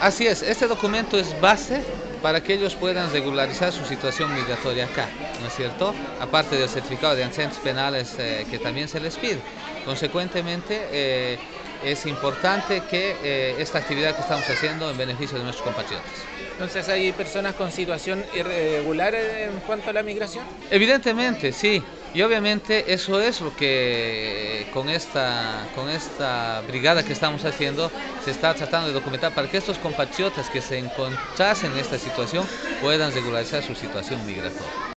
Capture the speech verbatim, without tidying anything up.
Así es, este documento es base para que ellos puedan regularizar su situación migratoria acá, ¿no es cierto? Aparte del certificado de antecedentes penales eh, que también se les pide. Consecuentemente, eh, es importante que eh, esta actividad que estamos haciendo en beneficio de nuestros compatriotas. Entonces hay personas con situación irregular en cuanto a la migración. Evidentemente, sí. Y obviamente eso es lo que con esta, con esta brigada que estamos haciendo se está tratando de documentar para que estos compatriotas que se encontrasen en esta situación puedan regularizar su situación migratoria.